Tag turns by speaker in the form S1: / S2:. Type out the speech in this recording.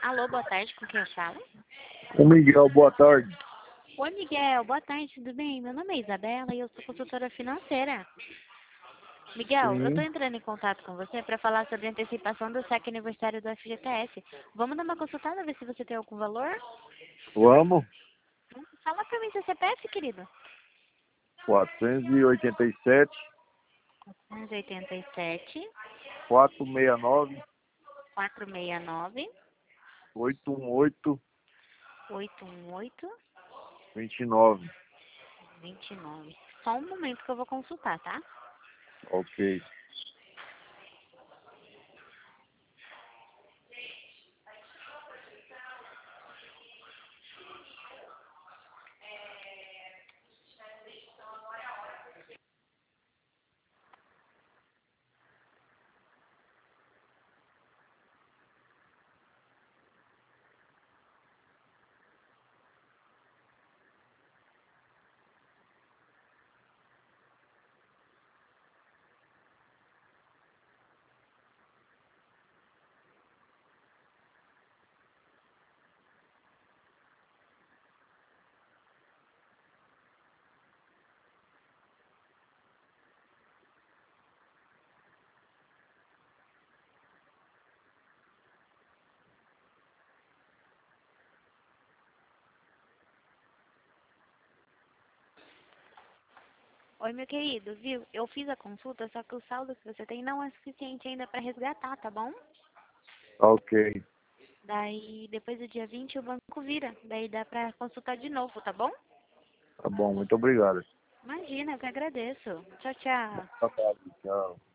S1: Alô, boa tarde, com quem eu falo?
S2: Ô Miguel, boa tarde.
S1: Oi, Miguel, boa tarde, tudo bem? Meu nome é Isabela e eu sou consultora financeira. Miguel, eu tô
S2: Sim,
S1: entrando em contato com você para falar sobre a antecipação do saque aniversário do FGTS. Vamos dar uma consultada, ver se você tem algum valor?
S2: vamos.
S1: Fala pra mim seu CPF, querido.
S2: 487,
S1: 187
S2: 469,
S1: 469
S2: 818,
S1: 818
S2: 29.
S1: 29. Só um momento que eu vou consultar, tá?
S2: Ok.
S1: Oi, meu querido, viu? Eu fiz a consulta, só que o saldo que você tem não é suficiente ainda para resgatar, tá bom?
S2: Ok.
S1: Daí, depois do dia 20 o banco vira. Daí dá pra consultar de novo, tá bom?
S2: Tá bom, muito obrigado.
S1: Imagina, eu que agradeço. Tchau, tchau.
S2: Boa tarde, tchau.